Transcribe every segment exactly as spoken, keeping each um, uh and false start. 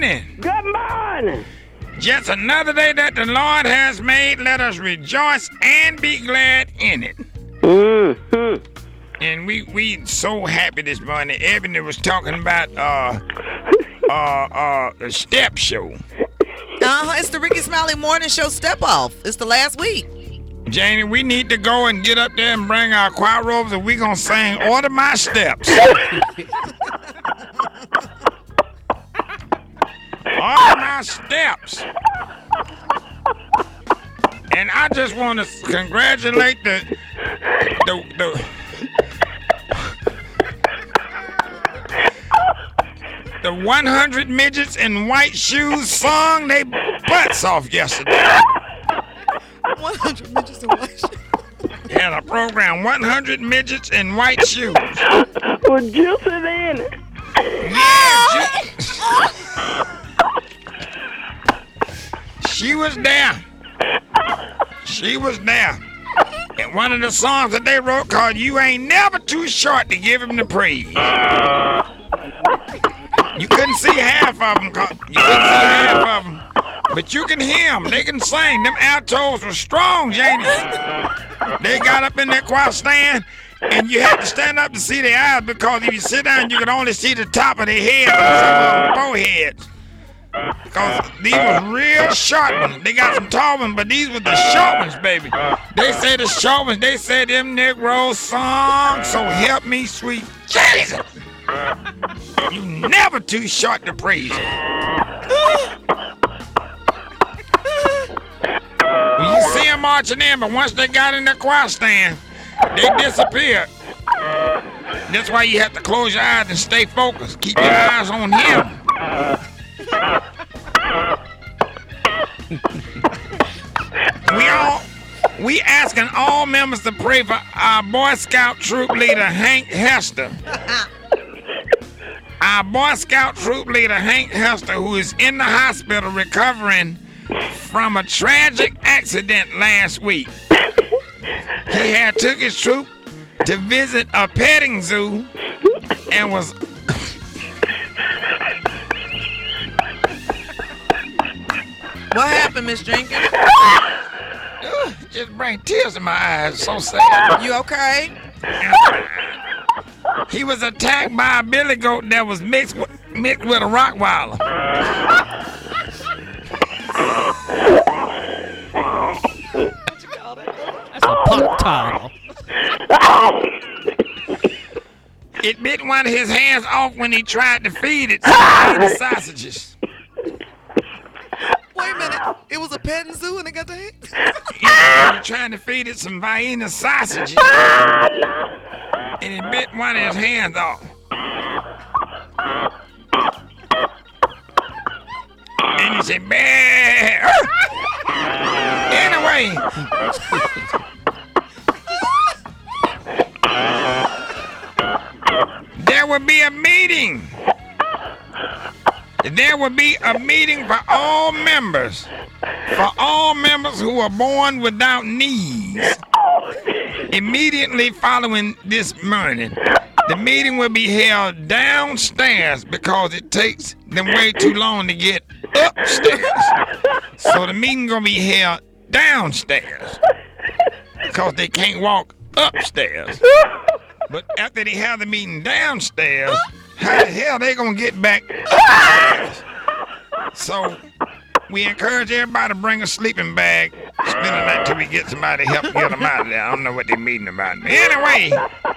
morning. Good morning. Just another day that the Lord has made. Let us rejoice and be glad in it. Mm-hmm. And we we so happy this morning. Ebony was talking about uh uh uh the step show. Uh-huh, it's the Ricky Smiley Morning Show Step Off. It's the last week. Janie, we need to go and get up there and bring our choir robes, and we gonna sing Order My Steps. Order My Steps. And I just want to congratulate the the the the one hundred midgets in white shoes sung they butts off yesterday. one hundred midgets in white shoes. Had a program, one hundred midgets in white shoes. With juices in it. Yeah, she, she was there. She was there. And one of the songs that they wrote called You Ain't Never Too Short to Give Him the Praise. You couldn't see half of them. You couldn't see half of them. But you can hear them. They can sing. Them altos were strong, Janie. They got up in that choir stand, and you had to stand up to see their eyes because if you sit down, you could only see the top of their head and some of their foreheads. Because these was real short ones. They got some tall ones, but these were the short ones, baby. They said the short ones, they said them Negroes song, so help me, sweet Jesus. You never too short to praise him. Well, you see them marching in, but once they got in the choir stand, they disappeared. That's why you have to close your eyes and stay focused. Keep your eyes on him. we all, we asking all members to pray for our Boy Scout troop leader, Hank Hester. Our Boy Scout troop leader, Hank Hester, who is in the hospital recovering from a tragic accident last week. He had took his troop to visit a petting zoo and was What happened, Miss Jenkins? just bring tears in my eyes. So sad. You okay? He was attacked by a billy goat that was mixed with, mixed with a Rottweiler. That's a puck tile. It bit one of his hands off when he tried to feed it some the sausages. Wait a minute. It was a petting zoo and they got the hand? Yeah, he was trying to feed it some Vienna sausages. And it bit one of his hands off. And he said, "Bear." Anyway. There will be a meeting. There will be a meeting for all members. For all members who are born without knees. Immediately following this morning, the meeting will be held downstairs because it takes them way too long to get upstairs. So the meeting gonna be held downstairs because they can't walk upstairs. But after they have the meeting downstairs, how the hell they gonna get back upstairs? So we encourage everybody to bring a sleeping bag, spend the night till we get somebody to help get them out of there. I don't know what they're meeting about. Anyway,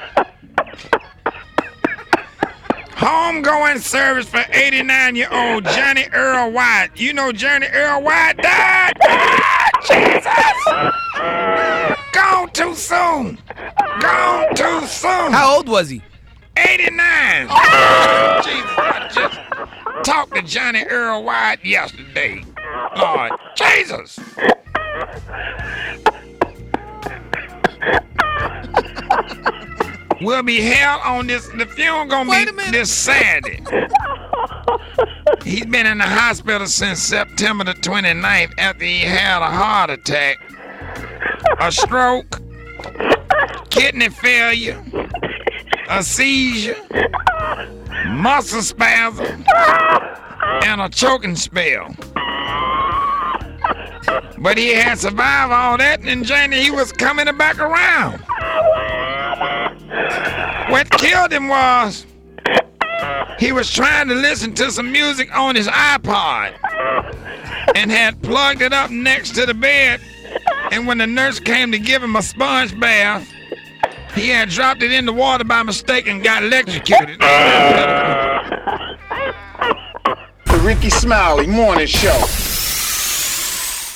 homegoing service for eighty-nine-year-old Johnny Earl White. You know Johnny Earl White died? Ah, Jesus! Gone too soon. Gone too soon. How old was he? eighty-nine. Oh, Jesus, I just talked to Johnny Earl White yesterday. Lord Jesus. Will be held on this, the funeral gonna Wait be a minute. this Saturday. He's been in the hospital since September the twenty-ninth after he had a heart attack, a stroke, kidney failure, a seizure, muscle spasm, and a choking spell. But he had survived all that, and Janie, he was coming back around. What killed him was he was trying to listen to some music on his iPod and had plugged it up next to the bed. And when the nurse came to give him a sponge bath, he had dropped it in the water by mistake and got electrocuted. The Ricky Smiley Morning Show.